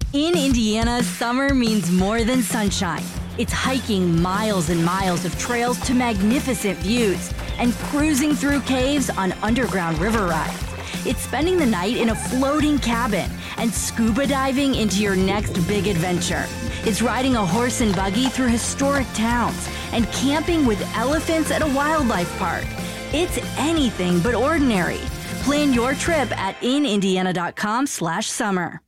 In Indiana, summer means more than sunshine. It's hiking miles and miles of trails to magnificent views and cruising through caves on underground river rides. It's spending the night in a floating cabin and scuba diving into your next big adventure. It's riding a horse and buggy through historic towns and camping with elephants at a wildlife park. It's anything but ordinary. Plan your trip at inindiana.com/summer.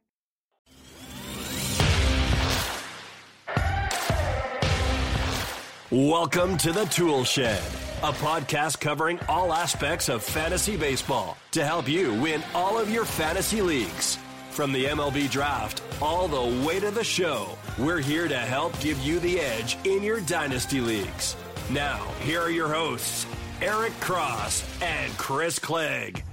Welcome to the Tool Shed, a podcast covering all aspects of fantasy baseball to help you win all of your fantasy leagues. From the MLB draft all the way to the show, we're here to help give you the edge in your dynasty leagues. Now, here are your hosts, Eric Cross and Chris Clegg.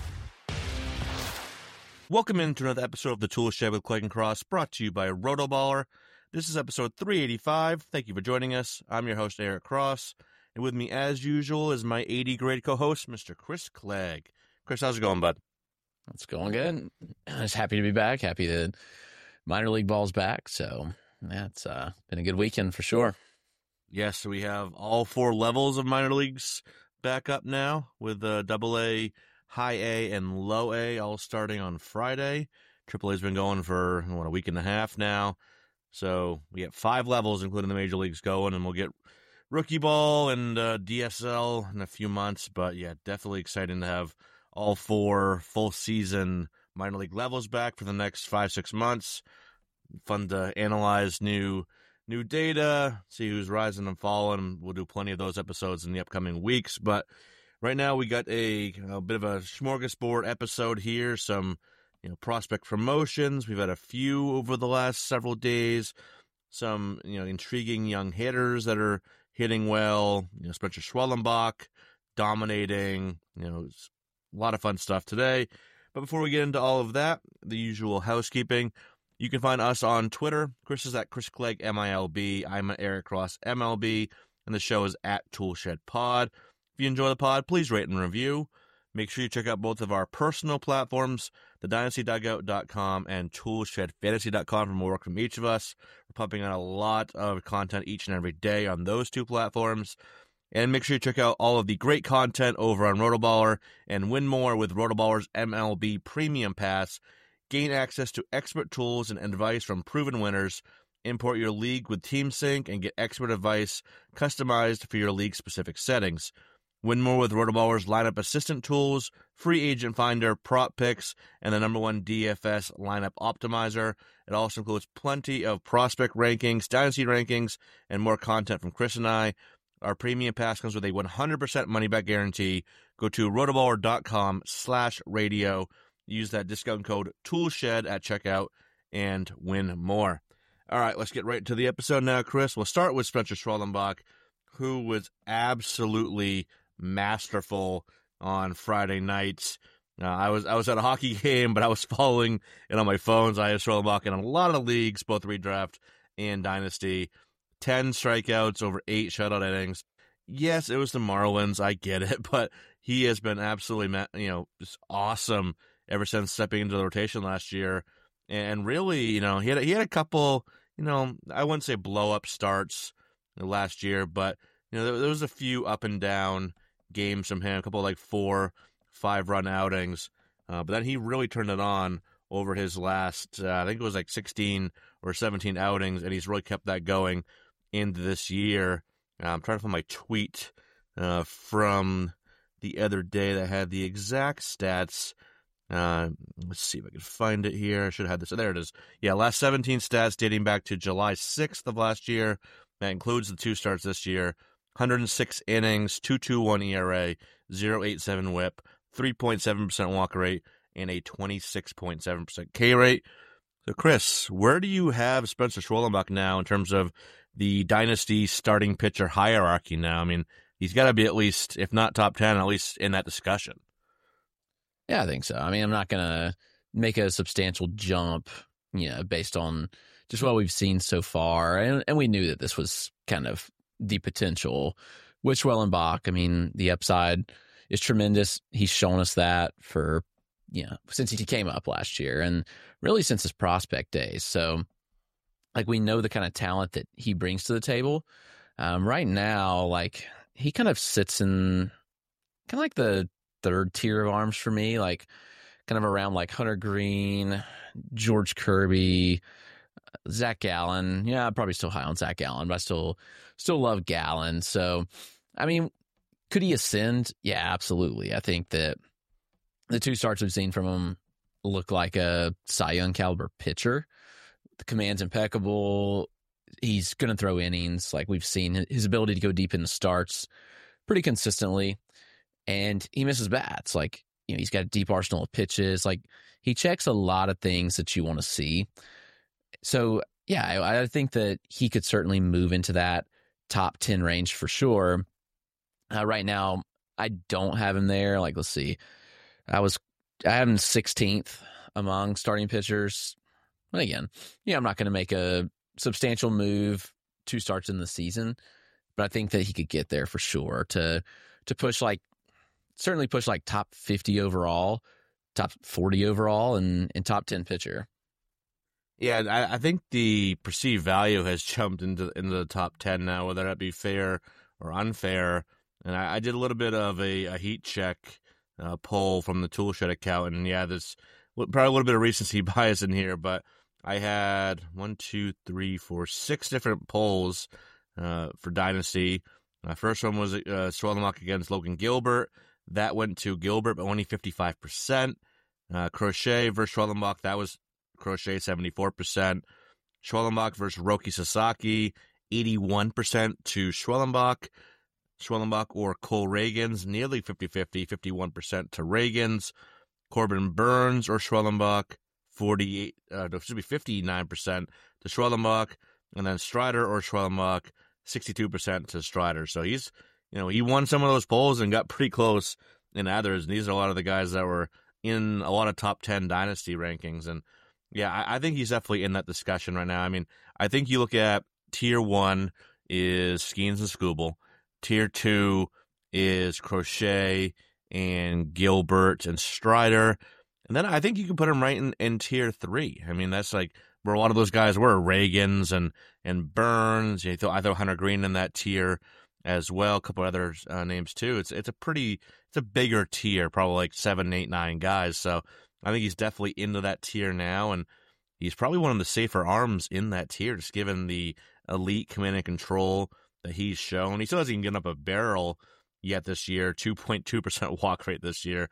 Welcome into another episode of the Tool Shed with Clegg and Cross, brought to you by Rotoballer. This is episode 385. Thank you for joining us. I'm your host, Eric Cross, and with me, as usual, is my 80-grade co-host, Mr. Chris Clegg. Chris, how's it going, bud? It's going good. I'm just happy to be back. Happy that minor league ball's back. So, yeah, it's been a good weekend for sure. Yes, so we have all four levels of minor leagues back up now with AA, High A, and Low A all starting on Friday. AAA's been going for, a week and a half now. So we have 5 levels, including the major leagues, going, and we'll get rookie ball and DSL in a few months. But yeah, definitely exciting to have all 4 full season minor league levels back for the next 5-6 months. Fun to analyze new data, see who's rising and falling. We'll do plenty of those episodes in the upcoming weeks. But right now we got a bit of a smorgasbord episode here. Some prospect promotions. We've had a few over the last several days. Some, intriguing young hitters that are hitting well. Spencer Schwellenbach dominating. A lot of fun stuff today. But before we get into all of that, the usual housekeeping. You can find us on Twitter. Chris is at Chris Clegg, MILB. I'm at Eric Cross, MLB. And the show is at Toolshed Pod. If you enjoy the pod, please rate and review. Make sure you check out both of our personal platforms, thedynastydugout.com and toolshedfantasy.com, for more work from each of us. We're pumping out a lot of content each and every day on those 2 platforms. And make sure you check out all of the great content over on Rotoballer and win more with Rotoballer's MLB Premium Pass. Gain access to expert tools and advice from proven winners. Import your league with TeamSync and get expert advice customized for your league-specific settings. Win more with Rotoballer's lineup assistant tools, free agent finder, prop picks, and the #1 DFS lineup optimizer. It also includes plenty of prospect rankings, dynasty rankings, and more content from Chris and I. Our premium pass comes with a 100% money-back guarantee. Go to rotoballer.com/radio. Use that discount code TOOLSHED at checkout and win more. All right, let's get right into the episode now, Chris. We'll start with Spencer Schwellenbach, who was absolutely masterful on Friday nights. I was at a hockey game, but I was following it on my phones. I had Schwellenbach in a lot of leagues, both redraft and dynasty. 10 strikeouts over 8 shutout innings. Yes, it was the Marlins. I get it, but he has been absolutely, just awesome ever since stepping into the rotation last year. And really, he had a couple, I wouldn't say blow up starts last year, but there was a few up and down games from him, a couple of 4-5 run outings. But then he really turned it on over his last, I think it was 16 or 17 outings, and he's really kept that going into this year. I'm trying to find my tweet from the other day that had the exact stats. Let's see if I can find it here. I should have had this. There it is. Yeah, last 17 stats dating back to July 6th of last year. That includes the 2 starts this year. 106 innings, 2.21 ERA, 0.87 WHIP, 3.7% walk rate, and a 26.7% K rate. So, Chris, where do you have Spencer Schwellenbach now in terms of the dynasty starting pitcher hierarchy now? I mean, he's got to be at least, if not top 10, at least in that discussion. Yeah, I think so. I mean, I'm not going to make a substantial jump, based on just what we've seen so far. And we knew that this was kind of the potential with Schwellenbach. I mean, the upside is tremendous. He's shown us that for since he came up last year and really since his prospect days. So like we know the kind of talent that he brings to the table. Right now, like he kind of sits in kind of like the third tier of arms for me, like kind of around like Hunter Green, George Kirby, Zach Gallen. Yeah, I'm probably still high on Zach Gallen, but I still love Gallen. So, I mean, could he ascend? Yeah, absolutely. I think that the 2 starts we've seen from him look like a Cy Young caliber pitcher. The command's impeccable. He's going to throw innings. Like we've seen his ability to go deep in the starts pretty consistently, and he misses bats. Like, he's got a deep arsenal of pitches. Like he checks a lot of things that you want to see. So yeah, I think that he could certainly move into that top 10 range for sure. Right now, I don't have him there. Like, let's see. I have him 16th among starting pitchers. And again, I'm not going to make a substantial move 2 starts in the season, but I think that he could get there for sure to push certainly push top 50 overall, top 40 overall, and top 10 pitcher. Yeah, I think the perceived value has jumped into the top 10 now, whether that be fair or unfair. And I did a little bit of a heat check poll from the Toolshed account, and yeah, there's probably a little bit of recency bias in here, but I had 6 different polls for Dynasty. First one was Schwellenbach against Logan Gilbert. That went to Gilbert, but only 55%. Crochet versus Schwellenbach, that was Crochet 74%. Schwellenbach versus Roki Sasaki, 81% to Schwellenbach. Schwellenbach or Cole Reagans, nearly 50-50, 51% to Reagans. Corbin Burns or Schwellenbach, 59% to Schwellenbach. And then Strider or Schwellenbach, 62% to Strider. So he's, he won some of those polls and got pretty close in others. And these are a lot of the guys that were in a lot of top 10 dynasty rankings. And yeah, I think he's definitely in that discussion right now. I mean, I think you look at tier 1 is Skeens and Skubal. Tier 2 is Crochet and Gilbert and Strider. And then I think you can put him right in tier 3. I mean, that's like where a lot of those guys were, Reagans and Burns. I throw Hunter Green in that tier as well. A couple other names too. It's a bigger tier, probably like 7, 8, 9 guys. So I think he's definitely into that tier now, and he's probably one of the safer arms in that tier, just given the elite command and control that he's shown. He still hasn't even given up a barrel yet this year. 2.2% walk rate this year,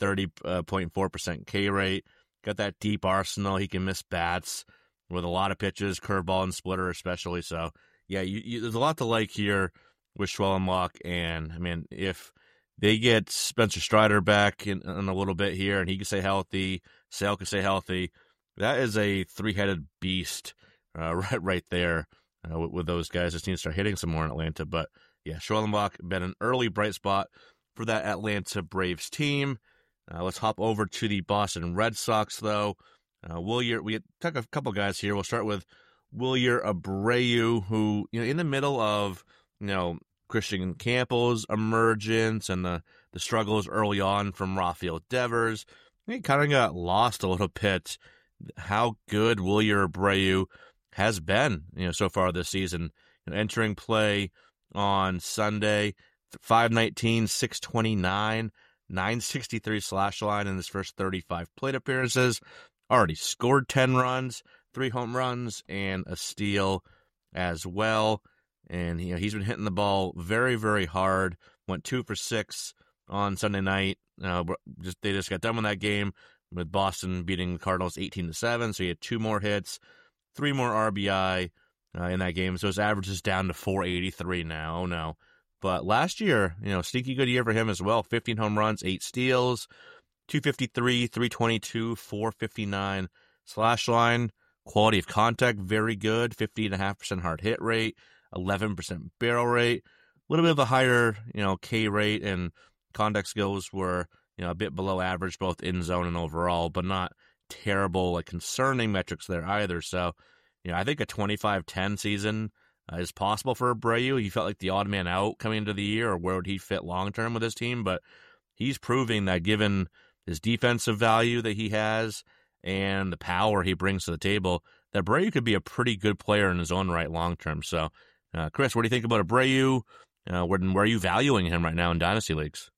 30.4% K rate. Got that deep arsenal. He can miss bats with a lot of pitches, curveball and splitter especially. So yeah, there's a lot to like here with Schwellenbach. And I mean, if they get Spencer Strider back in a little bit here, and he can stay healthy, Sale can stay healthy, that is a 3-headed beast right there with those guys. Just need to start hitting some more in Atlanta. But yeah, Schwellenbach been an early bright spot for that Atlanta Braves team. Let's hop over to the Boston Red Sox, though. We took a couple guys here. We'll start with Wilyer Abreu, who, in the middle of, Christian Campbell's emergence and the struggles early on from Rafael Devers, he kind of got lost a little bit how good Wilyer Abreu has been, so far this season. Entering play on Sunday, 519, 629, 963 slash line in his first 35 plate appearances. Already scored 10 runs, 3 home runs, and a steal as well. And he's been hitting the ball very, very hard. Went 2 for 6 on Sunday night. They just got done with that game with Boston beating the Cardinals 18-7. So he had 2 more hits, 3 more RBI in that game. So his average is down to 483 now. Oh no. But last year, sneaky good year for him as well. 15 home runs, 8 steals, 253, 322, 459 slash line. Quality of contact, very good. 50.5% hard hit rate, 11% barrel rate. A little bit of a higher, K rate, and contact skills were, a bit below average, both in zone and overall, but not terrible, concerning metrics there either. So, I think a 25-10 season is possible for Abreu. He felt like the odd man out coming into the year, or where would he fit long-term with his team? But he's proving that given his defensive value that he has and the power he brings to the table, that Abreu could be a pretty good player in his own right long term. So, Chris, what do you think about Abreu? Where are you valuing him right now in dynasty leagues?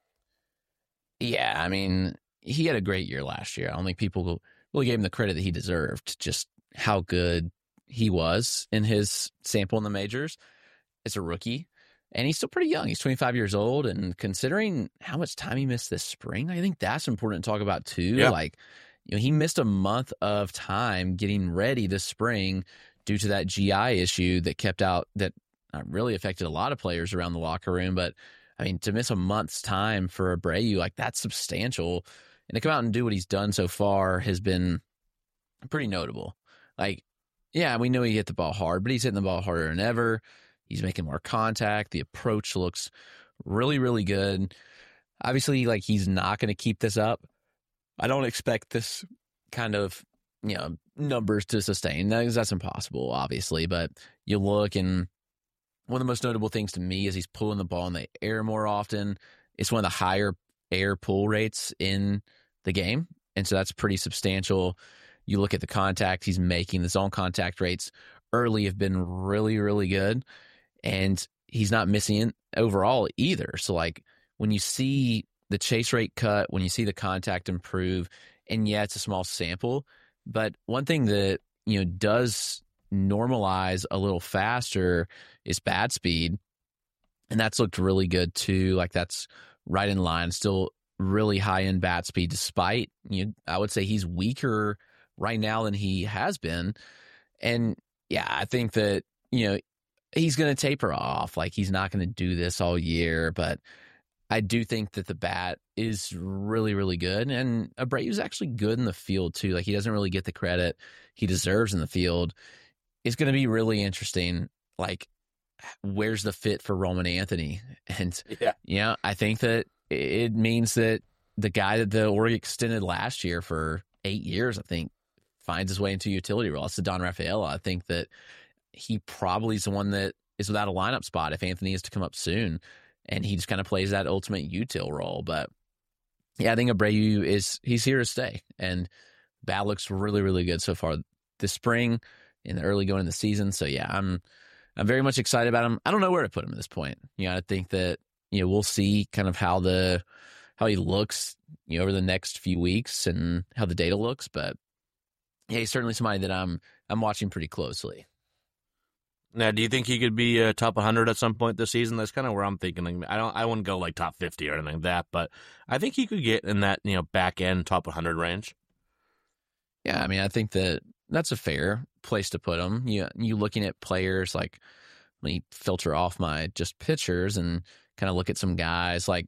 Yeah, I mean, he had a great year last year. I don't think people really gave him the credit that he deserved, just how good he was in his sample in the majors. As a rookie, and he's still pretty young. He's 25 years old, and considering how much time he missed this spring, I think that's important to talk about too. Yeah. Like, he missed a month of time getting ready this spring due to that GI issue that really affected a lot of players around the locker room. But I mean, to miss a month's time for Abreu, like, that's substantial. And to come out and do what he's done so far has been pretty notable. Like, yeah, we know he hit the ball hard, but he's hitting the ball harder than ever. He's making more contact. The approach looks really, really good. Obviously, like, he's not going to keep this up. I don't expect this kind of, numbers to sustain. That's impossible, obviously. But you look, and one of the most notable things to me is he's pulling the ball in the air more often. It's one of the higher air pull rates in the game, and so that's pretty substantial. You look at the contact he's making. The zone contact rates early have been really, really good. And he's not missing overall either. So, like, when you see the chase rate cut, when you see the contact improve, and yeah, it's a small sample, but one thing that, does normalize a little faster is bat speed. And that's looked really good too. Like, that's right in line, still really high end bat speed, despite, I would say he's weaker right now than he has been. And yeah, I think that, he's going to taper off. Like, he's not going to do this all year, but I do think that the bat is really, really good. And Abreu's actually good in the field too. Like, he doesn't really get the credit he deserves in the field. It's going to be really interesting. Like, where's the fit for Roman Anthony? And I think that it means that the guy that the Orioles extended last year for 8 years, I think, finds his way into a utility role. It's Don Rafaela. I think that he probably is the one that is without a lineup spot if Anthony is to come up soon, and he just kind of plays that ultimate util role. But yeah, I think Abreu he's here to stay, and bat looks really, really good so far this spring in the early going in the season. So yeah, I'm very much excited about him. I don't know where to put him at this point. I think that we'll see kind of how he looks over the next few weeks and how the data looks. But yeah, he's certainly somebody that I'm watching pretty closely. Now, do you think he could be top 100 at some point this season? That's kind of where I'm thinking. I wouldn't go like top 50 or anything like that, but I think he could get in that back end top 100 range. Yeah, I mean, I think that's a fair place to put him. You looking at players, like, when you filter off my just pitchers and kind of look at some guys, like,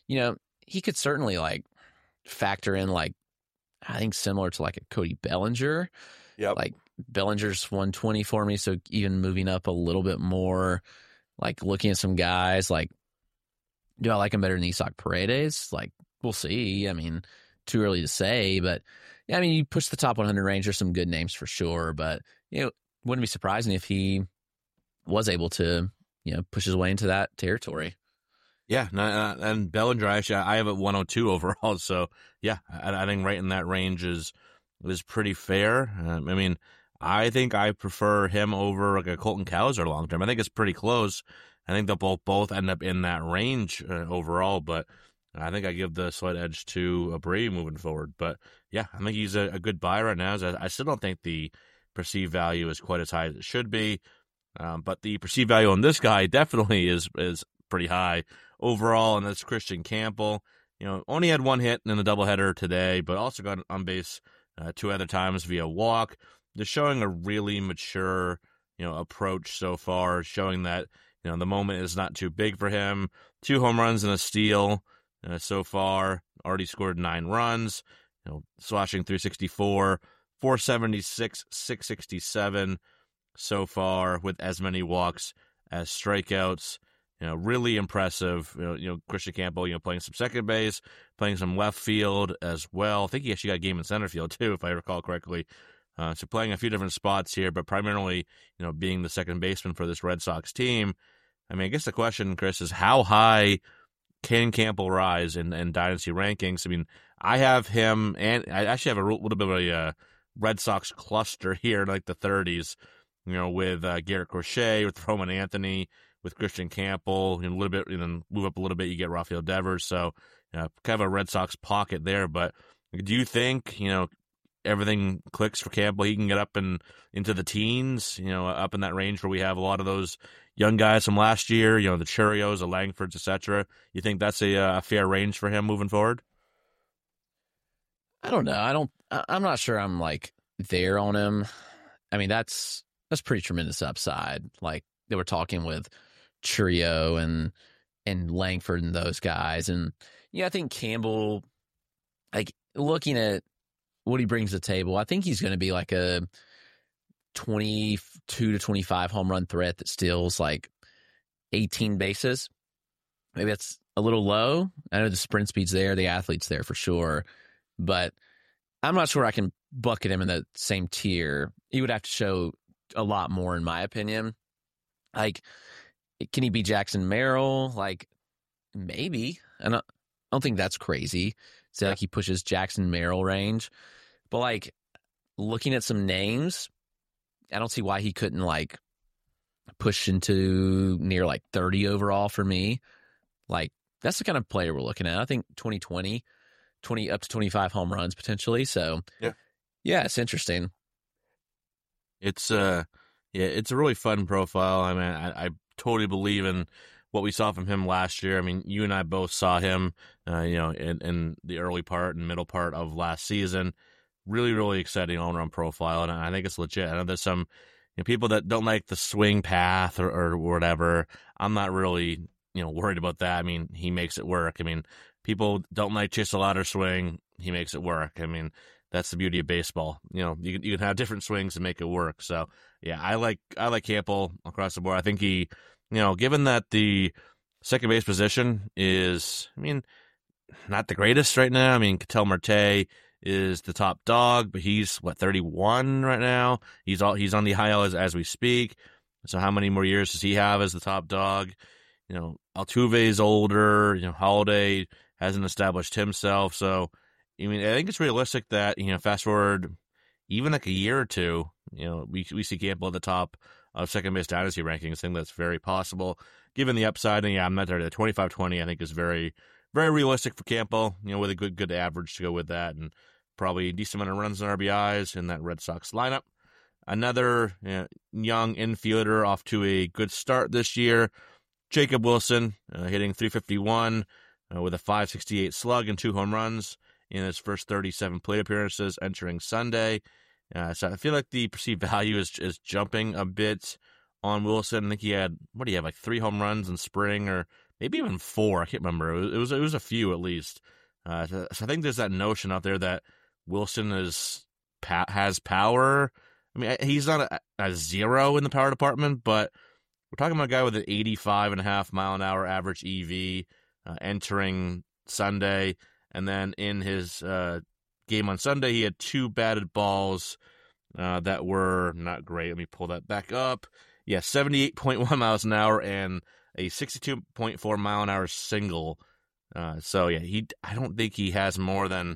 he could certainly, like, factor in, like, I think similar to like a Cody Bellinger. Yep. Like, Bellinger's 120 for me, so even moving up a little bit more, like, looking at some guys, like, do I like him better than Isaac Paredes? Like, we'll see. I mean, too early to say, but yeah, I mean, you push the top 100 range, there's some good names for sure, but wouldn't be surprising if he was able to push his way into that territory. Yeah, and Bellinger, actually, I have it 102 overall, so yeah, I think right in that range is pretty fair. I mean, I think I prefer him over like a Colton Cowser long term. I think it's pretty close. I think they'll both end up in that range overall, but I think I give the slight edge to Abreu moving forward. But yeah, I think he's a good buy right now. I still don't think the perceived value is quite as high as it should be, but the perceived value on this guy definitely is pretty high overall, and that's Christian Campbell. Only had one hit in the doubleheader today, but also got on base 2 other times via walk. They're showing a really mature, approach so far, showing that, the moment is not too big for him. 2 home runs and a steal so far. Already scored 9 runs, slashing 364, 476, 667 so far with as many walks as strikeouts. Really impressive. Christian Campbell, playing some second base, playing some left field as well. I think he actually got a game in center field too, if I recall correctly. So playing a few different spots here, but primarily, being the second baseman for this Red Sox team. I mean, I guess the question, Chris, is how high can Campbell rise in dynasty rankings? I mean, I have him, and I actually have a little bit of a Red Sox cluster here in like the 30s, with Garrett Crochet, with Roman Anthony, with Christian Campbell, a little bit, and then move up a little bit, you get Rafael Devers. So kind of a Red Sox pocket there. But do you think, everything clicks for Campbell? He can get up into the teens, up in that range where we have a lot of those young guys from last year, the Churios, the Langfords, etc. You think that's a fair range for him moving forward? I don't know. I'm not sure I'm like there on him. I mean, that's pretty tremendous upside. Like they were talking with Churio and Langford and those guys. And yeah, I think Campbell, like looking at what he brings to the table, I think he's going to be like a 22 to 25 home run threat that steals like 18 bases. Maybe that's a little low. I know the sprint speed's there, the athlete's there for sure. But I'm not sure I can bucket him in the same tier. He would have to show a lot more, in my opinion. Like, can he be Jackson Merrill? Like, maybe. And I don't think that's crazy. Say like he pushes Jackson Merrill range. But like, looking at some names, I don't see why he couldn't like push into near like 30 overall for me. Like, that's the kind of player we're looking at. I think 2020 up to 25 home runs potentially. So yeah, it's interesting. It's it's a really fun profile. I mean, I totally believe in what we saw from him last year. I mean, you and I both saw him, in the early part and middle part of last season. Really, really exciting all-around profile, and I think it's legit. I know there's some people that don't like the swing path or whatever. I'm not really worried about that. I mean, he makes it work. I mean, people don't like chase a ladder swing. He makes it work. I mean, that's the beauty of baseball. You can have different swings and make it work. So yeah, I like Campbell across the board. I think he, given that the second base position is, I mean, not the greatest right now. I mean, Ketel Marte is the top dog, but he's 31 right now. He's on the IL as we speak. So how many more years does he have as the top dog? Altuve's older. Holiday hasn't established himself. So, I mean, I think it's realistic that, fast forward even like a year or two, we see Campbell at the top of second base dynasty rankings. I think that's very possible given the upside. And yeah, I'm not there. The 25-20 I think is very, very realistic for Campbell, with a good average to go with that, and probably a decent amount of runs and RBIs in that Red Sox lineup. Another young infielder off to a good start this year, Jacob Wilson, hitting .351 with a .568 slug and 2 home runs in his first 37 plate appearances entering Sunday. So I feel like the perceived value is jumping a bit on Wilson. I think he had, like 3 home runs in spring, or maybe even 4. I can't remember. It was a few at least. So I think there's that notion out there that Wilson has power. I mean, he's not a 0 in the power department, but we're talking about a guy with an 85.5 mile an hour average EV entering Sunday. And then in his game on Sunday, he had 2 batted balls that were not great. Let me pull that back up. Yeah, 78.1 miles an hour and a 62.4 mile an hour single. So yeah, I don't think he has more than,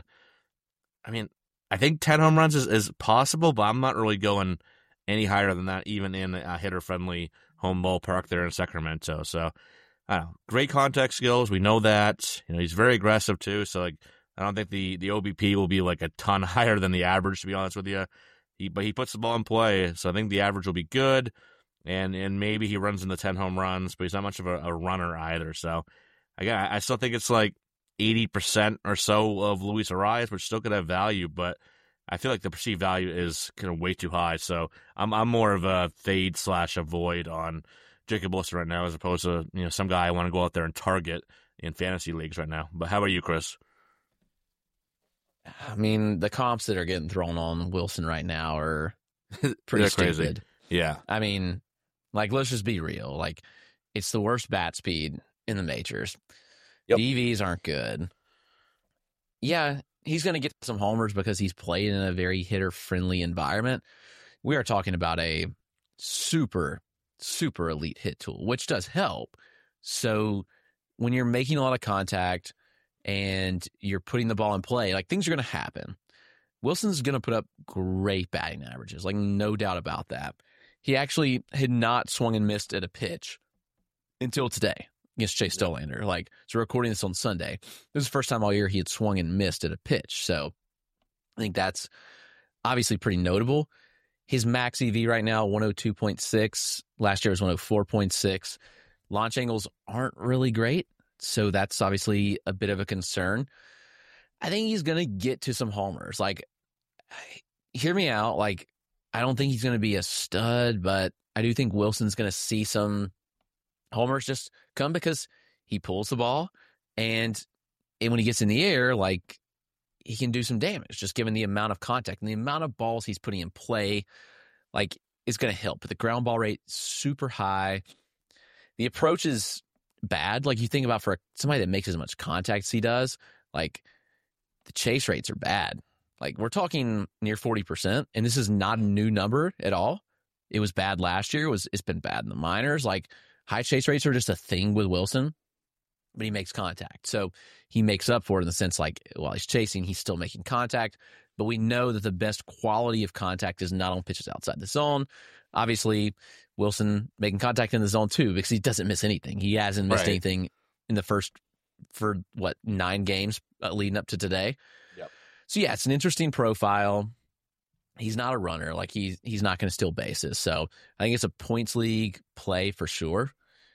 I mean, I think 10 home runs is possible, but I'm not really going any higher than that, even in a hitter-friendly home ballpark there in Sacramento. So, I don't know. Great contact skills. We know that. He's very aggressive too. So, like, I don't think the OBP will be like a ton higher than the average, to be honest with you. But he puts the ball in play, so I think the average will be good. And maybe he runs into 10 home runs, but he's not much of a runner either. So, again, I still think it's like 80% or so of Luis Arias, which still could have value, but I feel like the perceived value is kind of way too high. So I'm more of a fade/avoid on Jacob Wilson right now, as opposed to some guy I want to go out there and target in fantasy leagues right now. But how about you, Chris? I mean, the comps that are getting thrown on Wilson right now are pretty stupid. Crazy. Yeah. I mean, like, let's just be real. Like, it's the worst bat speed in the majors. Yep. The EVs aren't good. Yeah, he's going to get some homers because he's played in a very hitter-friendly environment. We are talking about a super, super elite hit tool, which does help. So when you're making a lot of contact, and you're putting the ball in play, like things are going to happen. Wilson's going to put up great batting averages, like no doubt about that. He actually had not swung and missed at a pitch until today against Chase Dollander. Like, so we're recording this on Sunday. This is the first time all year he had swung and missed at a pitch. So I think that's obviously pretty notable. His max EV right now, 102.6. Last year was 104.6. Launch angles aren't really great, so that's obviously a bit of a concern. I think he's going to get to some homers. Like, hear me out. Like, I don't think he's going to be a stud, but I do think Wilson's going to see some homers just come because he pulls the ball, and when he gets in the air, like, he can do some damage just given the amount of contact and the amount of balls he's putting in play, like, is going to help. But the ground ball rate super high. The approach is bad. Like, you think about for somebody that makes as much contact as he does, like, the chase rates are bad. Like, we're talking near 40%, and this is not a new number at all. It was bad last year. It's been bad in the minors. Like, high chase rates are just a thing with Wilson, but he makes contact. So he makes up for it in the sense, like, while he's chasing, he's still making contact. But we know that the best quality of contact is not on pitches outside the zone. Obviously, Wilson making contact in the zone too, because he doesn't miss anything. He hasn't missed anything in the first, 9 games leading up to today. Yep. So yeah, it's an interesting profile. He's not a runner. Like, he's not going to steal bases. So I think it's a points league play for sure.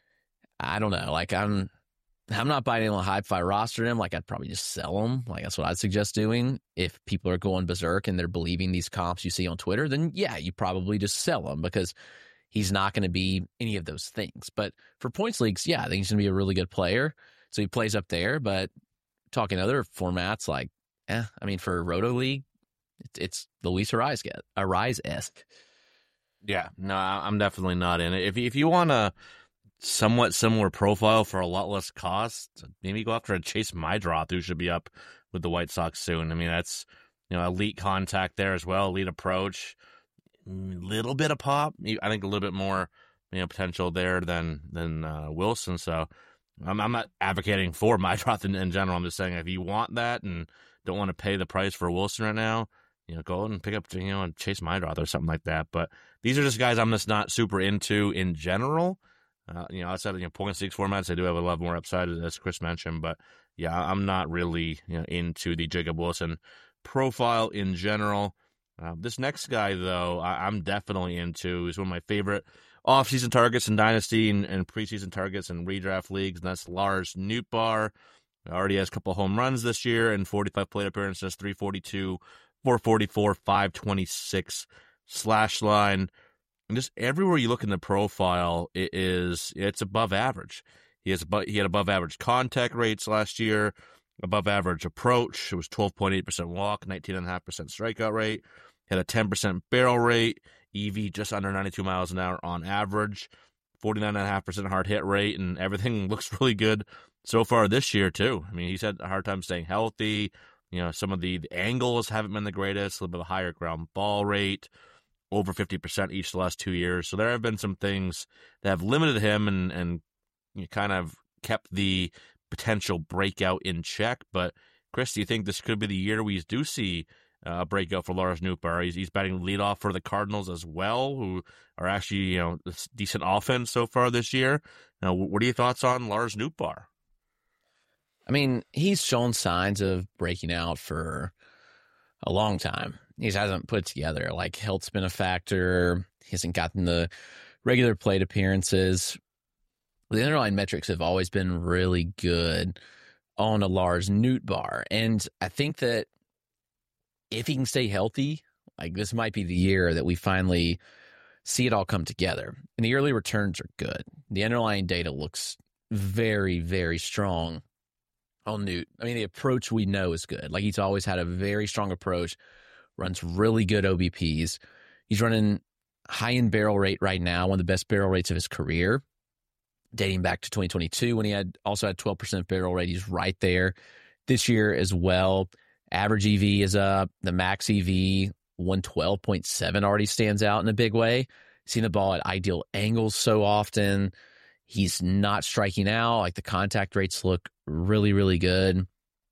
I don't know. Like, I'm not biting on a hype if I rostered him. Like, I'd probably just sell him. Like, that's what I'd suggest doing. If people are going berserk and they're believing these comps you see on Twitter, then yeah, you probably just sell him because he's not going to be any of those things. But for points leagues, yeah, I think he's going to be a really good player. So he plays up there. But talking other formats, like, I mean, for Roto League, it's the Luis Arraez-esque. Yeah, no, I'm definitely not in it. If you want a somewhat similar profile for a lot less cost, maybe go after a Chase Meidroth, who should be up with the White Sox soon. I mean, that's, elite contact there as well, elite approach, little bit of pop. I think a little bit more, potential there than Wilson. So I'm not advocating for Meidroth in general. I'm just saying if you want that and don't want to pay the price for Wilson right now, go and pick up, Chase Meidroth or something like that. But these are just guys I'm just not super into in general. Outside of point six formats, they do have a lot more upside, as Chris mentioned. But yeah, I'm not really into the Jacob Wilson profile in general. This next guy, though, I'm definitely into. He's one of my favorite off-season targets in Dynasty and preseason targets in redraft leagues, and that's Lars Nootbaar. Already has a couple of home runs this year and 45 plate appearances, 342, 444, 526 slash line. And just everywhere you look in the profile, it's above average. He had above average contact rates last year, above average approach. It was 12.8% walk, 19.5% strikeout rate. Had a 10% barrel rate, EV just under 92 miles an hour on average, 49.5% hard hit rate, and everything looks really good so far this year too. I mean, he's had a hard time staying healthy. Some of the angles haven't been the greatest. A little bit of a higher ground ball rate, over 50% each the last 2 years. So there have been some things that have limited him and kind of kept the potential breakout in check. But Chris, do you think this could be the year we do see a breakout for Lars Nootbaar? He's batting leadoff for the Cardinals as well, who are actually decent offense so far this year. What are your thoughts on Lars Nootbaar? I mean, he's shown signs of breaking out for a long time. He hasn't put it together. Like, health's been a factor. He hasn't gotten the regular plate appearances. The underlying metrics have always been really good on a Lars Nootbaar. And I think that if he can stay healthy, like, this might be the year that we finally see it all come together. And the early returns are good. The underlying data looks very, very strong on Newt. I mean, the approach we know is good. Like, he's always had a very strong approach, runs really good OBPs. He's running high in barrel rate right now, one of the best barrel rates of his career, dating back to 2022 when he also had 12% barrel rate. He's right there this year as well. Average EV is up. The max EV, 112.7, already stands out in a big way. Seeing the ball at ideal angles so often. He's not striking out. Like, the contact rates look really, really good.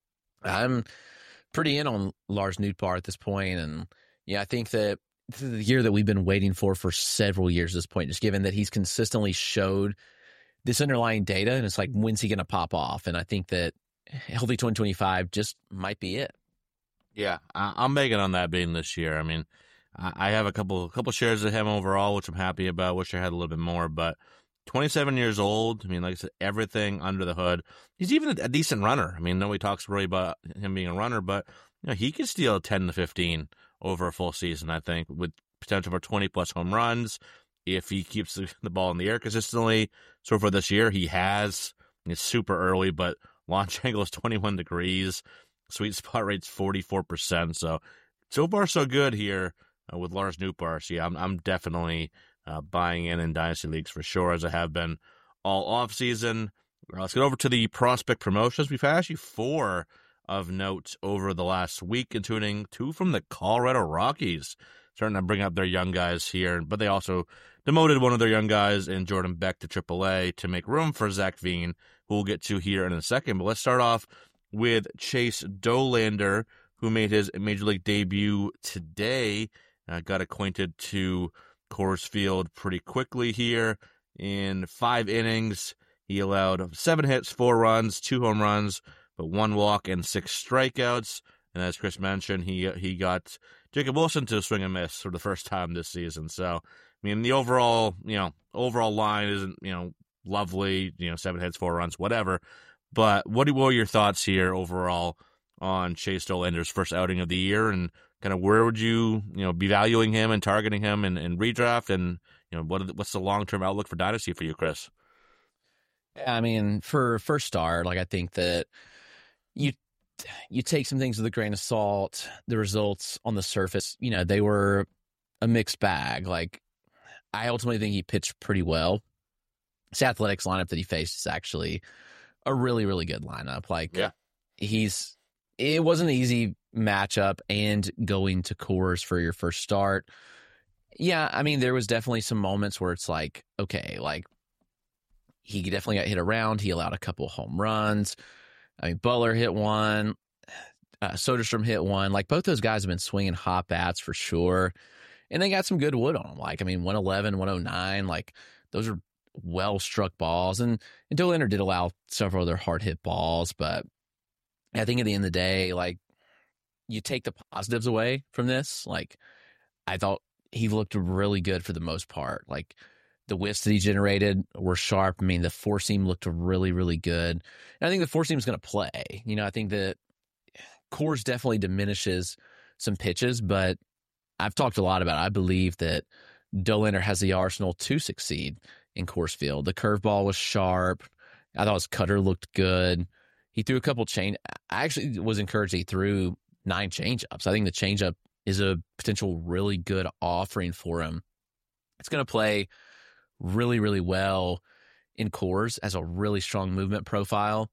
I'm pretty in on Lars Nootbaar at this point, and I think that this is the year that we've been waiting for several years at this point, just given that he's consistently showed this underlying data, and it's like, when's he going to pop off? And I think that healthy 2025 just might be it. Yeah, I'm banking on that being this year. I mean, I have a couple shares of him overall, which I'm happy about. Wish I had a little bit more, but 27 years old. I mean, like I said, everything under the hood. He's even a decent runner. I mean, nobody talks really about him being a runner, but he could steal 10 to 15 over a full season, I think, with potential for 20-plus home runs if he keeps the ball in the air consistently. So for this year, he has. It's super early, but launch angle is 21 degrees. Sweet spot rate's 44%. So far, so good here with Lars Nootbaar. So, yeah, I'm definitely buying in Dynasty Leagues for sure, as I have been all offseason. Let's get over to the prospect promotions. We've had actually 4 of note over the last week, including 2 from the Colorado Rockies, starting to bring up their young guys here. But they also demoted one of their young guys in Jordan Beck to AAA to make room for Zach Veen, who we'll get to here in a second. But let's start off with Chase Dollander, who made his Major League debut today. Got acquainted to Coors Field pretty quickly here. In 5 innings, he allowed 7 hits, 4 runs, 2 home runs, but 1 walk and 6 strikeouts. And as Chris mentioned, he got Jacob Wilson to swing and miss for the first time this season. So, I mean, the overall line isn't, lovely, 7 hits, 4 runs, whatever. But what were your thoughts here overall on Chase Dollander's first outing of the year, and kind of where would you, be valuing him and targeting him in redraft, and what's the long-term outlook for Dynasty for you, Chris? I mean, for first start, I think that you take some things with a grain of salt. The results on the surface, they were a mixed bag. I ultimately think he pitched pretty well. This Athletics lineup that he faced is actually a really, really good lineup. It wasn't an easy matchup, and going to Coors for your first start. Yeah, I mean, there was definitely some moments where it's he definitely got hit around. He allowed a couple home runs. I mean, Butler hit one. Soderstrom hit one. Both those guys have been swinging hot bats for sure. And they got some good wood on them. 111, 109. Those are well-struck balls. And Dollander did allow several other hard-hit balls. But I think at the end of the day, you take the positives away from this. I thought he looked really good for the most part. The whiffs that he generated were sharp. I mean, the four-seam looked really, really good. And I think the four-seam is going to play. I think that Coors definitely diminishes some pitches, but I've talked a lot about it. I believe that Dollander has the arsenal to succeed in Coors Field. The curveball was sharp. I thought his cutter looked good. He threw a couple I actually was encouraged he threw 9 changeups. I think the changeup is a potential really good offering for him. It's going to play really, really well in Coors as a really strong movement profile.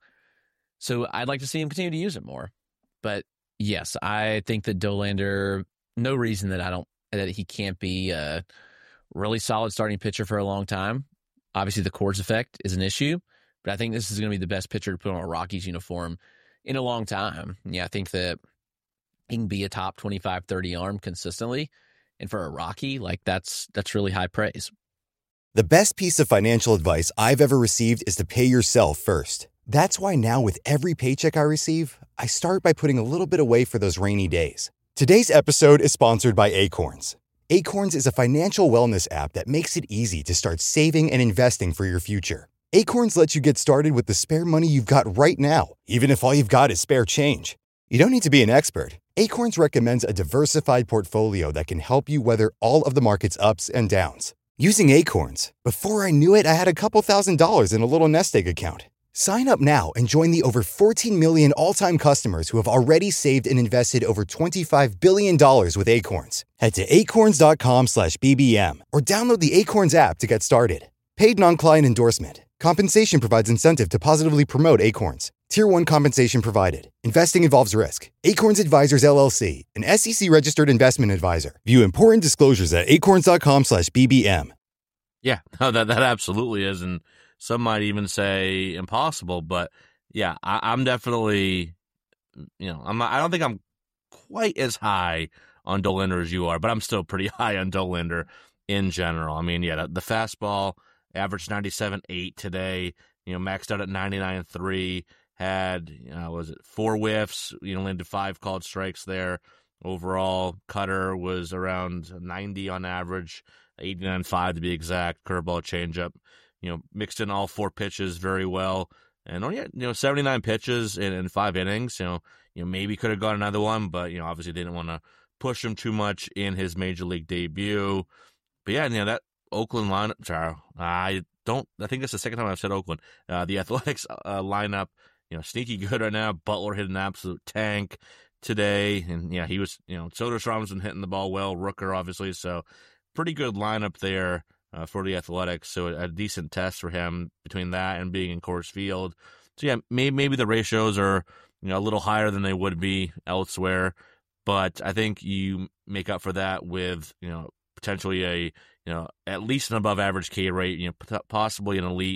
So I'd like to see him continue to use it more. But yes, I think that Dollander, no reason that he can't be a really solid starting pitcher for a long time. Obviously, the Coors effect is an issue, but I think this is going to be the best pitcher to put on a Rockies uniform in a long time. Yeah, I think that he can be a top 25, 30 arm consistently. And for a Rocky, that's really high praise. The best piece of financial advice I've ever received is to pay yourself first. That's why now with every paycheck I receive, I start by putting a little bit away for those rainy days. Today's episode is sponsored by Acorns. Acorns is a financial wellness app that makes it easy to start saving and investing for your future. Acorns lets you get started with the spare money you've got right now, even if all you've got is spare change. You don't need to be an expert. Acorns recommends a diversified portfolio that can help you weather all of the market's ups and downs. Using Acorns, before I knew it, I had a couple $1,000s in a little nest egg account. Sign up now and join the over 14 million all-time customers who have already saved and invested over $25 billion with Acorns. Head to acorns.com/BBM or download the Acorns app to get started. Paid non-client endorsement. Compensation provides incentive to positively promote Acorns. Tier 1 compensation provided. Investing involves risk. Acorns Advisors, LLC, an SEC-registered investment advisor. View important disclosures at acorns.com/BBM. Yeah, no, that absolutely is, and some might even say impossible. But yeah, I'm definitely I don't think I'm quite as high on Dollander as you are, but I'm still pretty high on Dollander in general. I mean, yeah, the fastball averaged 97.8 today, maxed out at 99.3, had, 4 whiffs, landed 5 called strikes there. Overall, cutter was around 90 on average, 89.5 to be exact, curveball, changeup, mixed in all 4 pitches very well. And only had, 79 pitches in 5 innings, maybe could have got another one, but, obviously didn't want to push him too much in his major league debut. But yeah, that Oakland lineup, sorry, I think that's the second time I've said Oakland. The Athletics lineup, sneaky good right now. Butler hit an absolute tank today. And yeah, he was, Soderstrom Robinson hitting the ball well, Rooker obviously. So pretty good lineup there for the Athletics. So a decent test for him between that and being in Coors Field. So yeah, maybe the ratios are, a little higher than they would be elsewhere. But I think you make up for that with, potentially a, at least an above average K rate, possibly an elite,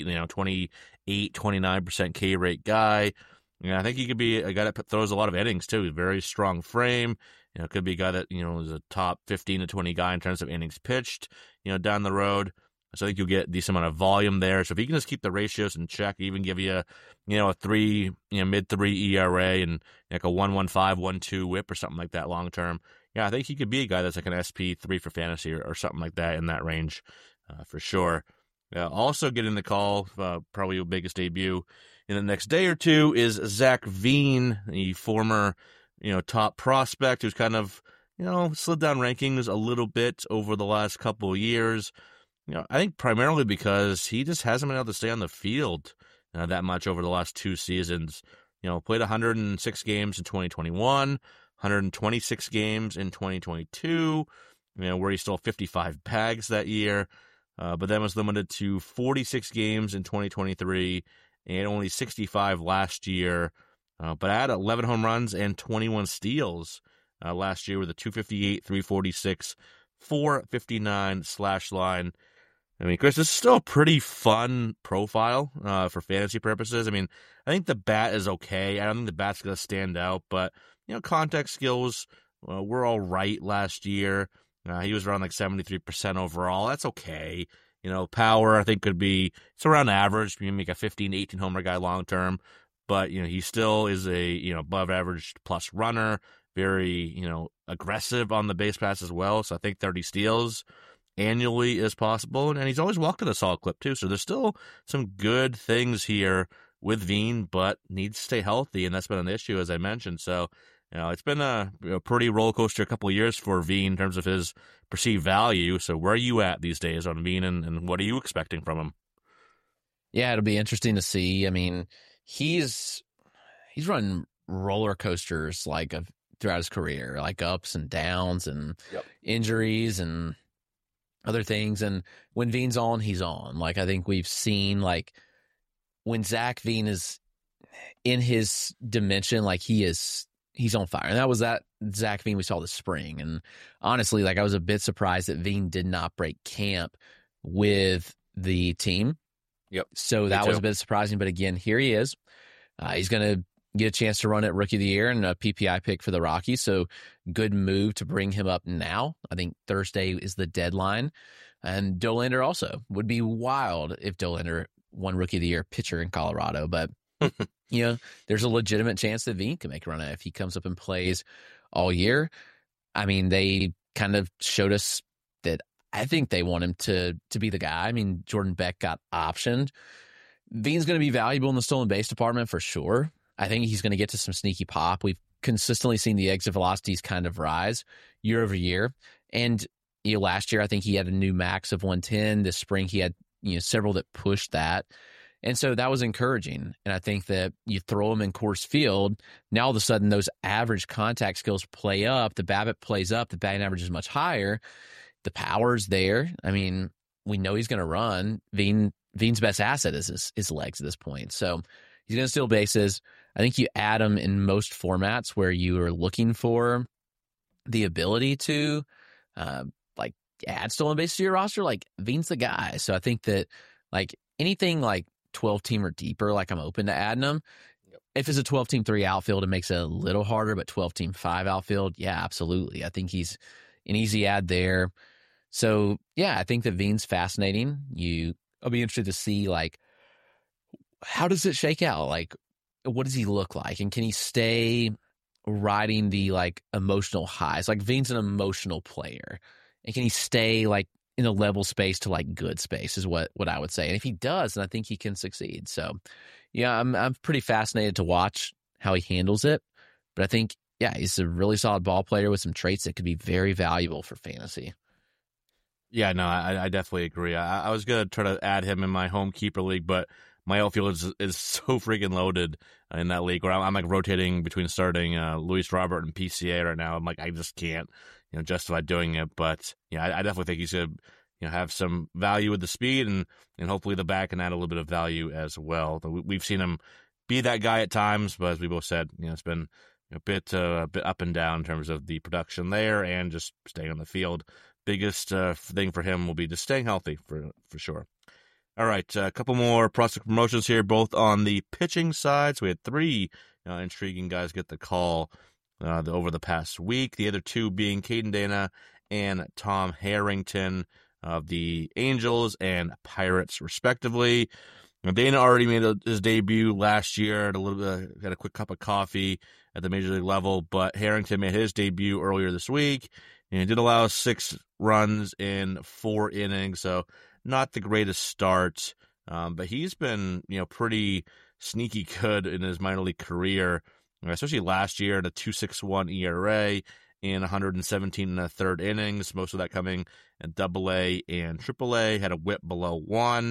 28, 29% K rate guy. I think he could be a guy that throws a lot of innings too. Very strong frame. Could be a guy that, is a top 15 to 20 guy in terms of innings pitched, down the road. So I think you'll get a decent amount of volume there. So if he can just keep the ratios in check, even give you a 3, mid-3 ERA and like a 1.15, 1.2 whip or something like that long term. Yeah, I think he could be a guy that's like an SP3 for fantasy or something like that in that range for sure. Also getting the call, probably your biggest debut in the next day or two is Zach Veen, the former, top prospect who's kind of, slid down rankings a little bit over the last couple of years. I think primarily because he just hasn't been able to stay on the field that much over the last 2 seasons. Played 106 games in 2021, 126 games in 2022, where he stole 55 bags that year, but then was limited to 46 games in 2023 and only 65 last year. But I had 11 home runs and 21 steals last year with a 258, 346, 459 slash line. I mean, Chris, this is still a pretty fun profile for fantasy purposes. I mean, I think the bat is okay. I don't think the bat's going to stand out, but, contact skills were all right last year. He was around like 73% overall. That's okay. Power, I think, it's around average. You make a 15, 18 homer guy long term, but, he still is a, above average plus runner, very, aggressive on the base pass as well. So I think 30 steals annually is possible, and he's always walked at a solid clip too. So there's still some good things here with Veen, but needs to stay healthy, and that's been an issue, as I mentioned. So, it's been a pretty roller coaster a couple of years for Veen in terms of his perceived value. So where are you at these days on Veen, and what are you expecting from him? Yeah, it'll be interesting to see. I mean, he's run roller coasters like throughout his career, like ups and downs and injuries and other things. And when Veen's on, he's on. Like, I think we've seen, like, when Zach Veen is in his dimension, like, he's on fire. And that was that Zach Veen we saw this spring. And honestly, like, I was a bit surprised that Veen did not break camp with the team. Yep. So that was a bit surprising. But again, here he is. He's going to get a chance to run at Rookie of the Year and a PPI pick for the Rockies. So good move to bring him up now. I think Thursday is the deadline. And Dollander also would be wild if Dollander won Rookie of the Year pitcher in Colorado. But, there's a legitimate chance that Veen can make a run at it if he comes up and plays all year. I mean, they kind of showed us that I think they want him to be the guy. I mean, Jordan Beck got optioned. Veen's going to be valuable in the stolen base department for sure. I think he's going to get to some sneaky pop. We've consistently seen the exit velocities kind of rise year over year. And last year, I think he had a new max of 110. This spring, he had several that pushed that. And so that was encouraging. And I think that you throw him in Coors Field, now all of a sudden those average contact skills play up. The BABIP plays up. The batting average is much higher. The power's there. I mean, we know he's going to run. Veen's best asset is his legs at this point. So he's going to steal bases. I think you add him in most formats where you are looking for the ability to add stolen bases to your roster. Like, Veen's the guy. So I think that, like, anything like 12 team or deeper, like, I'm open to adding him. if it's a 12-team 3 outfield, it makes it a little harder, but 12-team 5 outfield, yeah, absolutely. I think he's an easy add there. So, yeah, I think that Veen's fascinating. I'll be interested to see, like, how does it shake out? Like, what does he look like? And can he stay riding the, like, emotional highs? Like, Veen's an emotional player. And can he stay, like, in a level space to, like, good space is what I would say. And if he does, then I think he can succeed. So, yeah, I'm pretty fascinated to watch how he handles it. But I think, yeah, he's a really solid ball player with some traits that could be very valuable for fantasy. Yeah, no, I definitely agree. I was going to try to add him in my home keeper league, but my outfield is so freaking loaded in that league where I'm like rotating between starting Luis Robert and PCA right now. I'm like, I just can't, justify doing it. But yeah, I definitely think he's going to, have some value with the speed and hopefully the back can add a little bit of value as well. We've seen him be that guy at times, but as we both said, it's been a bit up and down in terms of the production there and just staying on the field. Biggest thing for him will be just staying healthy for sure. All right, a couple more prospect promotions here, both on the pitching side. So we had 3 intriguing guys get the call over the past week. The other 2 being Caden Dana and Tom Harrington of the Angels and Pirates, respectively. Now, Dana already made his debut last year, had a quick cup of coffee at the major league level, but Harrington made his debut earlier this week. And he did allow 6 runs in 4 innings, so not the greatest start. But he's been, pretty sneaky good in his minor league career, especially last year at a 2.61 ERA in 117 and a third innings. Most of that coming at AA and AAA. Had a WHIP below 1,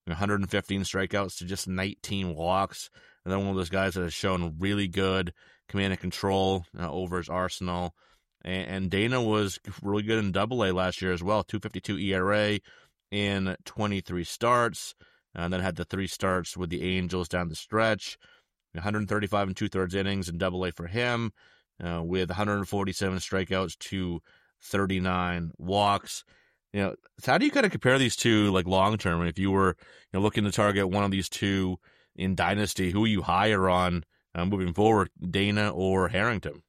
115 strikeouts to just 19 walks. And then one of those guys that has shown really good command and control over his arsenal. And Dana was really good in AA last year as well, 2.52 ERA in 23 starts, and then had the 3 starts with the Angels down the stretch, 135 and 2/3 innings in AA for him, with 147 strikeouts to 39 walks. So how do you kind of compare these two, like long term? If you were looking to target one of these 2 in Dynasty, who are you higher on moving forward, Dana or Harrington?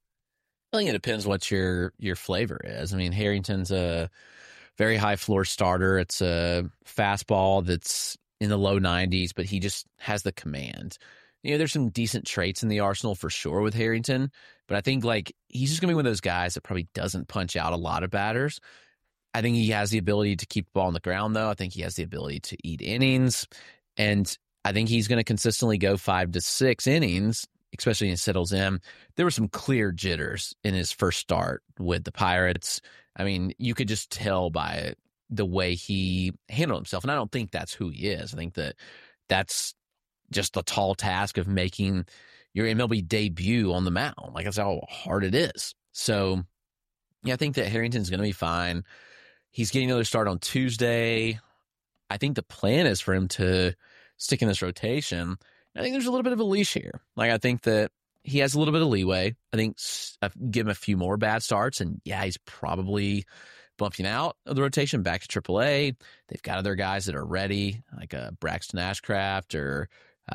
I think it depends what your flavor is. I mean, Harrington's a very high floor starter. It's a fastball that's in the low 90s, but he just has the command. There's some decent traits in the arsenal for sure with Harrington, but I think like he's just going to be one of those guys that probably doesn't punch out a lot of batters. I think he has the ability to keep the ball on the ground, though. I think he has the ability to eat innings, and I think he's going to consistently go 5 to 6 innings, especially when he settles in. There were some clear jitters in his first start with the Pirates. I mean, you could just tell by the way he handled himself, and I don't think that's who he is. I think that's just a tall task of making your MLB debut on the mound. Like, that's how hard it is. So, yeah, I think that Harrington's going to be fine. He's getting another start on Tuesday. I think the plan is for him to stick in this rotation. I think there's a little bit of a leash here. Like, I think that he has a little bit of leeway. I think I've given him a few more bad starts, and yeah, he's probably bumping out of the rotation back to AAA. They've got other guys that are ready, like Braxton Ashcraft or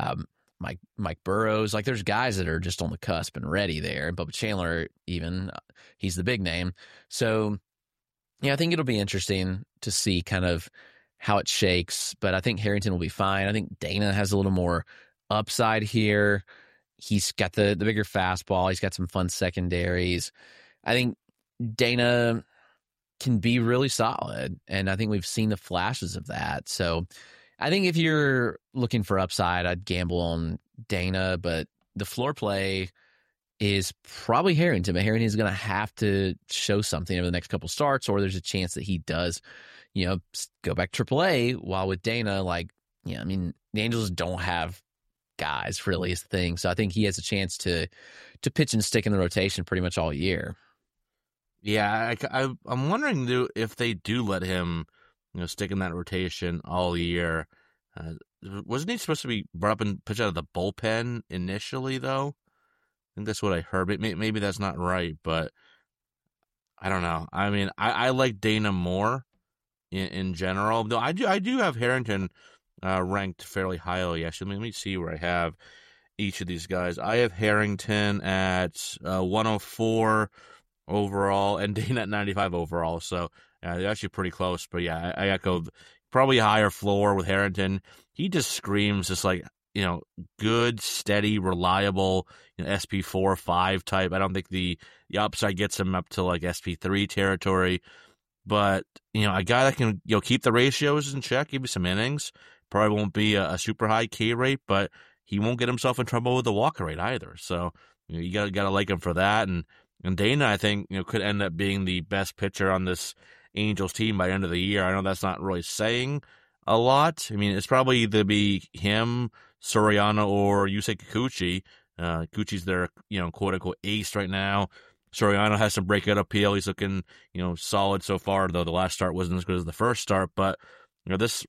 Mike Burrows. Like, there's guys that are just on the cusp and ready there. And Bubba Chandler, even, he's the big name. So, yeah, I think it'll be interesting to see kind of how it shakes. But I think Harrington will be fine. I think Dana has a little more upside here. He's got the bigger fastball. He's got some fun secondaries. I think Dana can be really solid, and I think we've seen the flashes of that. So I think if you're looking for upside, I'd gamble on Dana, but the floor play is probably Harrington. But Harrington's going to have to show something over the next couple starts, or there's a chance that he does, go back to AAA. While with Dana, I mean, the Angels don't have guys really is the thing. So I think he has a chance to pitch and stick in the rotation pretty much all year. Yeah, I'm wondering if they do let him, stick in that rotation all year. Wasn't he supposed to be brought up and pitch out of the bullpen initially, though? I think that's what I heard. Maybe that's not right, but I don't know. I mean, I like Dana more in general. Though I do have Harrington ranked fairly highly. Actually, let me see where I have each of these guys. I have Harrington at 104 overall and Dana at 95 overall. So they're actually pretty close. But yeah, I echo probably a higher floor with Harrington. He just screams just like, good, steady, reliable, SP4, 5 type. I don't think the upside gets him up to like SP3 territory. But, a guy that can, keep the ratios in check, give you some innings. Probably won't be a super high K rate, but he won't get himself in trouble with the walk rate either. So, you gotta like him for that. And Dana, I think, could end up being the best pitcher on this Angels team by the end of the year. I know that's not really saying a lot. I mean, it's probably either be him, Soriano, or Yusei Kikuchi. Kikuchi's their, quote unquote ace right now. Soriano has some breakout appeal. He's looking, solid so far, though the last start wasn't as good as the first start. But, this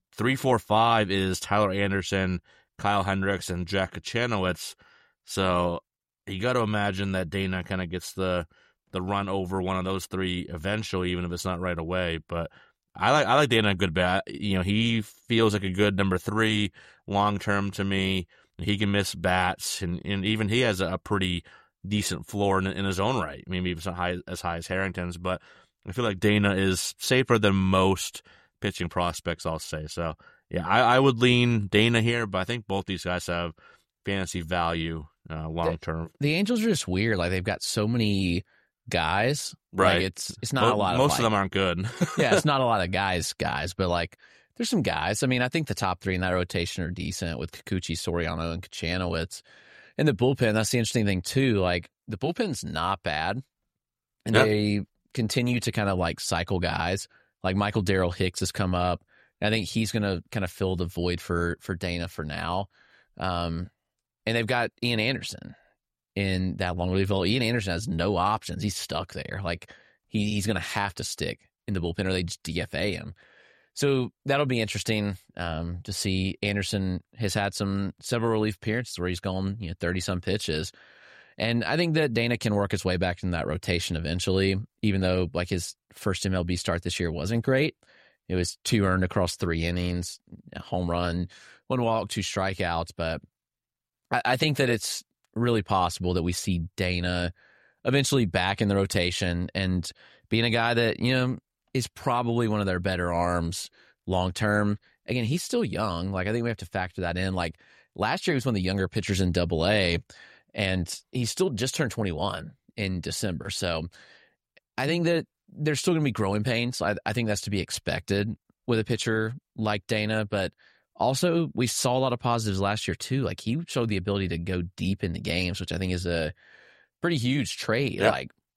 3-4-5 is Tyler Anderson, Kyle Hendricks, and Jack Kachanowicz. So you got to imagine that Dana kind of gets the run over one of those three eventually, even if it's not right away. But I like Dana a good bat. He feels like a good number 3 long term to me. He can miss bats, and even he has a pretty decent floor in his own right. Maybe it's not as high as Harrington's, but I feel like Dana is safer than most pitching prospects, I'll say. So, yeah, I would lean Dana here, but I think both these guys have fantasy value long term. The Angels are just weird. Like, they've got so many guys. Right. Like, it's not a lot of most of them aren't good. Yeah, it's not a lot of guys, but like there's some guys. I mean, I think the top 3 in that rotation are decent with Kikuchi, Soriano, and Kachanowicz. And the bullpen, that's the interesting thing too. Like, the bullpen's not bad. And they continue to kind of like cycle guys. Like Michael Darrell Hicks has come up. I think he's going to kind of fill the void for Dana for now. And they've got Ian Anderson in that long relief role. Ian Anderson has no options. He's stuck there. Like, he's going to have to stick in the bullpen or they just DFA him. So that'll be interesting to see. Anderson has had several relief appearances where he's gone 30-some pitches. And I think that Dana can work his way back in that rotation eventually, even though like his first MLB start this year wasn't great. It was 2 earned across 3 innings, a home run, 1 walk, 2 strikeouts. But I think that it's really possible that we see Dana eventually back in the rotation and being a guy that, is probably one of their better arms long term. Again, he's still young. Like, I think we have to factor that in. Like, last year he was one of the younger pitchers in AA, and he still just turned 21 in December. So I think that there's still going to be growing pains. I think that's to be expected with a pitcher like Dana, but also we saw a lot of positives last year too. Like, he showed the ability to go deep into games, which I think is a pretty huge trait. Yeah.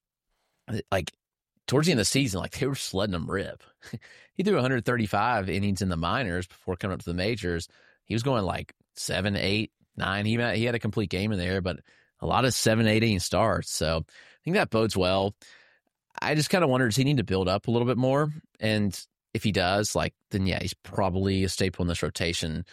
Like towards the end of the season, like, they were just letting him rip. He threw 135 innings in the minors before coming up to the majors. He was going like 7, 8, 9. He had a complete game in there, but a lot of 7, 8 inning starts. So I think that bodes well. I just kind of wonder, does he need to build up a little bit more? And if he does, then yeah, he's probably a staple in this rotation.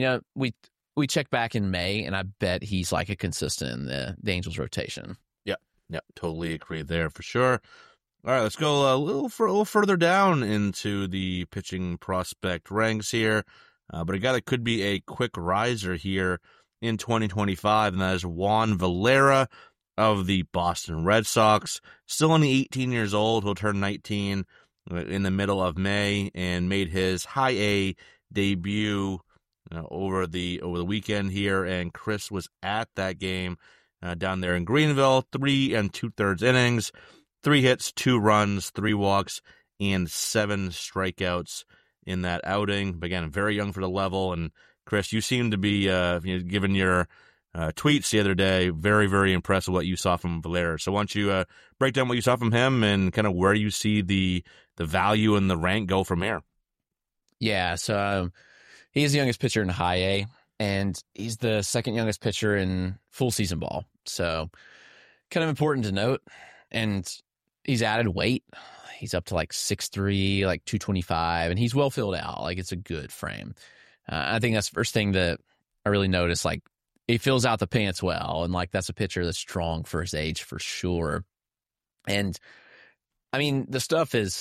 We checked back in May, and I bet he's like a consistent in the Angels rotation. Yeah, totally agree there for sure. All right, let's go a little further down into the pitching prospect ranks here. But a guy that could be a quick riser here in 2025, and that is Juan Valera of the Boston Red Sox. Still only 18 years old. He'll turn 19 in the middle of May, and made his high A debut over the weekend here. And Chris was at that game down there in Greenville. 3 2/3 innings, 3 hits, 2 runs, 3 walks, and 7 strikeouts in that outing. But again, very young for the level. And Chris, you seem to be, given your tweets the other day, very, very impressed with what you saw from Valera. So why don't you break down what you saw from him and kind of where you see the value and the rank go from here? Yeah, so he's the youngest pitcher in high A, and he's the second youngest pitcher in full season ball. So kind of important to note. And he's added weight. He's up to like 6'3", like 225, and he's well filled out. Like, it's a good frame. I think that's the first thing that I really noticed. Like, he fills out the pants well, and like, that's a pitcher that's strong for his age for sure. And I mean,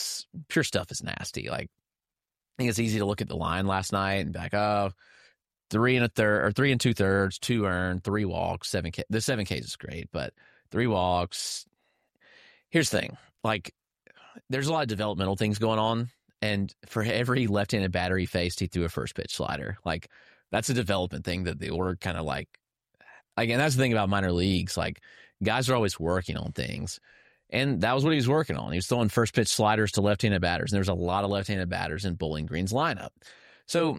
pure stuff is nasty. Like, I think it's easy to look at the line last night and be like, oh, 3 1/3 or 3 2/3, 2 earned, 3 walks, 7K. The 7Ks is great, but 3 walks. Here's the thing. Like, there's a lot of developmental things going on. And for every left-handed batter he faced, he threw a first pitch slider. Like, that's a development thing that they were kind of like, and that's the thing about minor leagues. Like, guys are always working on things. And that was what he was working on. He was throwing first pitch sliders to left-handed batters. And there's a lot of left-handed batters in Bowling Green's lineup. So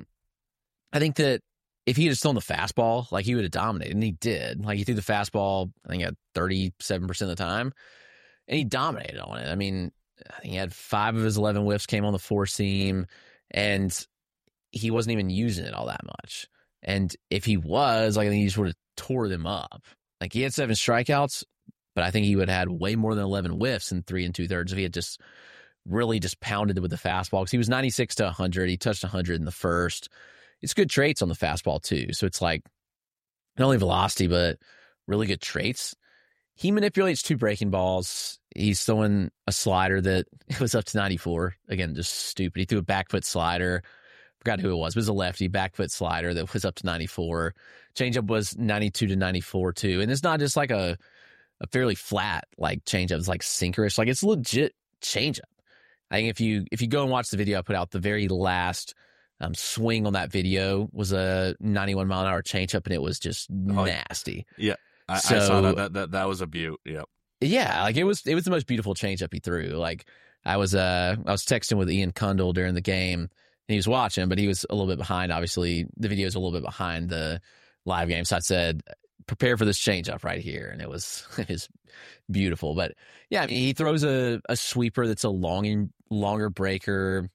I think that if he had just thrown the fastball, like, he would have dominated. And he did. Like, he threw the fastball, I think, at 37% of the time. And he dominated on it. I mean, I think he had 5 of his 11 whiffs came on the 4-seam, and he wasn't even using it all that much. And if he was, like, I think he just would have tore them up. Like, he had 7 strikeouts, but I think he would have had way more than 11 whiffs in 3 2/3 if he had just really just pounded it with the fastball. Because he was 96 to 100. He touched 100 in the first. It's good traits on the fastball, too. So it's like not only velocity, but really good traits. He manipulates 2 breaking balls. He's throwing a slider that was up to 94. Again, just stupid. He threw a back foot slider. Forgot who it was. It was a lefty back foot slider that was up to 94. Changeup was 92 to 94 too. And it's not just like a fairly flat like changeup. It's like sinkerish. Like, it's legit changeup. I think if you go and watch the video I put out, the very last swing on that video was a 91 mile an hour changeup, and it was just nasty. Yeah. I saw that was a beaut. Yep. Yeah, like, it was the most beautiful changeup he threw. Like, I was texting with Ian Cundall during the game, and he was watching, but he was a little bit behind. Obviously, the video is a little bit behind the live game, so I said, "Prepare for this changeup right here," and it was beautiful. But yeah, I mean, he throws a sweeper that's a longer breaker.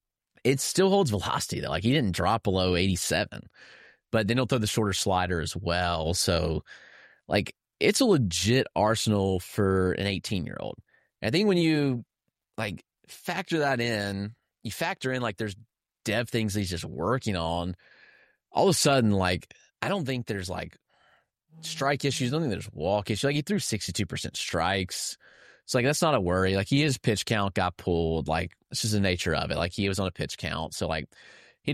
It still holds velocity though. Like, he didn't drop below 87, but then he'll throw the shorter slider as well. So, like, it's a legit arsenal for an 18-year-old. I think when you, like, factor that in, you factor in, like, there's dev things he's just working on, all of a sudden, like, I don't think there's, like, strike issues. I don't think there's walk issues. Like, he threw 62% strikes. So, like, that's not a worry. Like, his pitch count got pulled. Like, it's just the nature of it. Like, he was on a pitch count. So, like, he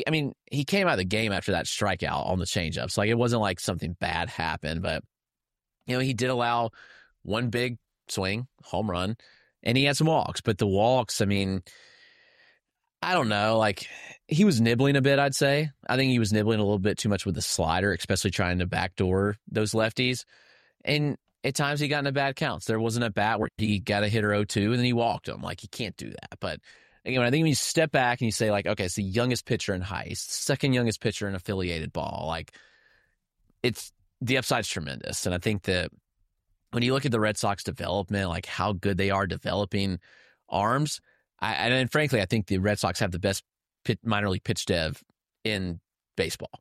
came out of the game after that strikeout on the changeup. So, like, it wasn't like something bad happened, but, you know, he did allow one big swing, home run, and he had some walks. But the walks, I mean, I don't know. Like, he was nibbling a bit, I'd say. I think he was nibbling a little bit too much with the slider, especially trying to backdoor those lefties. And at times he got into bad counts. There wasn't a bat where he got a hitter 0-2 and then he walked him. Like, he can't do that. But again, I think when you step back and you say, like, okay, it's the youngest pitcher in Heist, second youngest pitcher in affiliated ball. Like, it's the upside's tremendous. And I think that when you look at the Red Sox development, like how good they are developing arms, and frankly, I think the Red Sox have the best minor league pitch dev in baseball.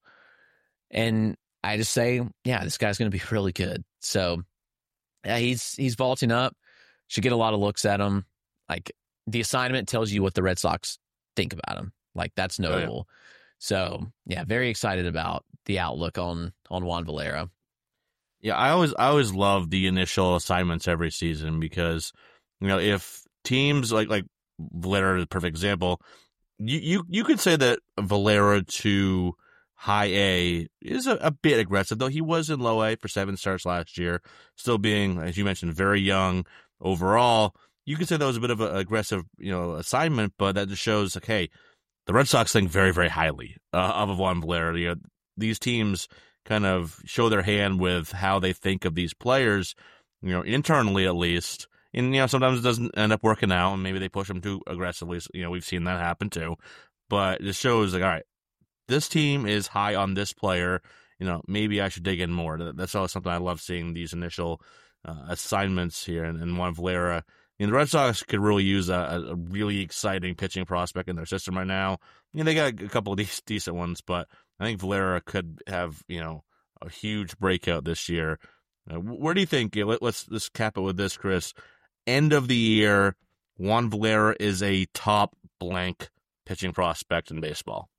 And I just say, yeah, this guy's going to be really good. So yeah, he's vaulting up. Should get a lot of looks at him. Like, the assignment tells you what the Red Sox think about him. Like, that's notable. Oh, yeah. So yeah, very excited about the outlook on Juan Valera. Yeah, I always love the initial assignments every season because, you know, if teams like Valera is a perfect example, you could say that Valera to high A is a bit aggressive, though he was in low A for 7 starts last year, still being, as you mentioned, very young overall. You could say that was a bit of an aggressive, you know, assignment, but that just shows, like, hey, the Red Sox think very, very highly of Juan Valera. You know, these teams kind of show their hand with how they think of these players, you know, internally at least. And, you know, sometimes it doesn't end up working out, and maybe they push them too aggressively. So, you know, we've seen that happen too. But it just shows, like, all right, this team is high on this player. You know, maybe I should dig in more. That's always something I love seeing, these initial assignments here. And Juan Valera, you know, the Red Sox could really use a really exciting pitching prospect in their system right now. You know, they got a couple of these decent ones, but I think Valera could have, you know, a huge breakout this year. Where do you think? Let's cap it with this, Chris. End of the year, Juan Valera is a top blank pitching prospect in baseball.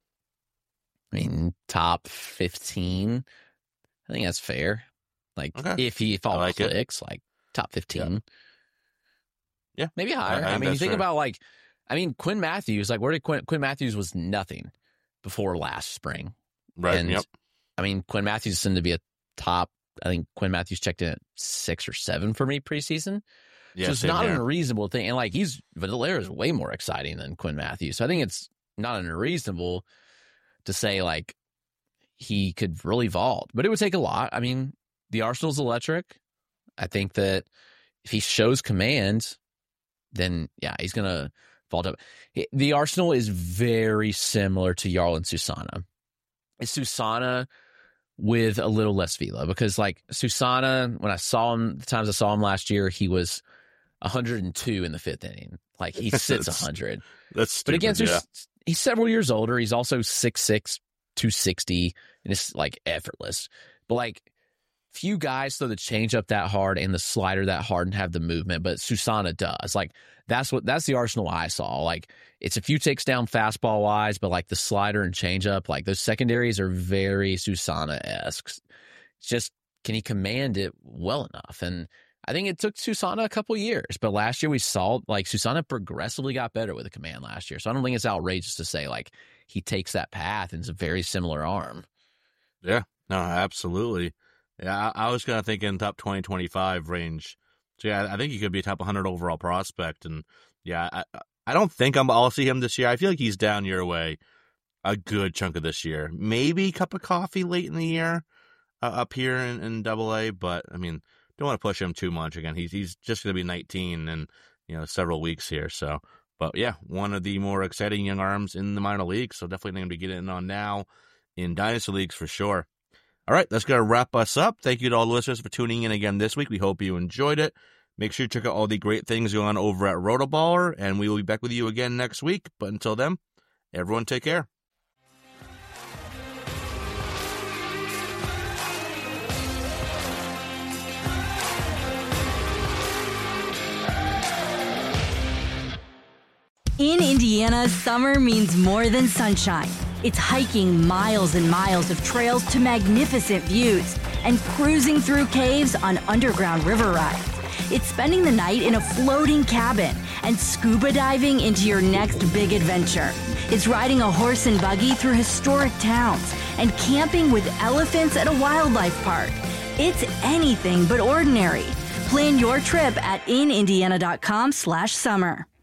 I mean, top 15. I think that's fair. Like, okay. if all like clicks, like top 15. Yeah. Maybe higher. I mean, you think about, like, I mean, Quinn Matthews, like, where did Quinn Matthews was nothing before last spring. Right. And, I mean, Quinn Matthews seemed to be a top. I think Quinn Matthews checked in at 6 or 7 for me preseason. Yeah, so it's not an unreasonable thing. And like Vadalaira is way more exciting than Quinn Matthews. So I think it's not unreasonable to say like he could really vault, but it would take a lot. I mean, the Arsenal's electric. I think that if he shows command, then yeah, he's going to vault up. The Arsenal is very similar to Jarl and Susanna. It's Susanna with a little less velo, because like Susanna, when I saw him, the times I saw him last year, he was 102 in the 5th inning. Like he sits 100. That's stupid. But again, he's several years older. He's also 6'6", 260, and it's like effortless. But like few guys throw the changeup that hard and the slider that hard and have the movement, but Susanna does. Like that's the Arsenal I saw. Like it's a few takes down fastball wise, but like the slider and changeup, like those secondaries are very Susanna-esque. It's just, can he command it well enough? And I think it took Susanna a couple years, but last year we saw like Susanna progressively got better with the command last year. So I don't think it's outrageous to say like he takes that path and it's a very similar arm. Yeah, no, absolutely. Yeah, I was kind of thinking top 20-25 range. So yeah, I think he could be a top 100 overall prospect. And yeah, I don't think I'll see him this year. I feel like he's down your way a good chunk of this year. Maybe a cup of coffee late in the year up here in AA, but I mean, don't want to push him too much. Again, he's just going to be 19 in several weeks here. So, but yeah, one of the more exciting young arms in the minor leagues. So definitely going to be getting on now in dynasty leagues for sure. All right, that's going to wrap us up. Thank you to all the listeners for tuning in again this week. We hope you enjoyed it. Make sure you check out all the great things going on over at Rotoballer, and we will be back with you again next week. But until then, everyone take care. In Indiana, summer means more than sunshine. It's hiking miles and miles of trails to magnificent views and cruising through caves on underground river rides. It's spending the night in a floating cabin and scuba diving into your next big adventure. It's riding a horse and buggy through historic towns and camping with elephants at a wildlife park. It's anything but ordinary. Plan your trip at inindiana.com/summer.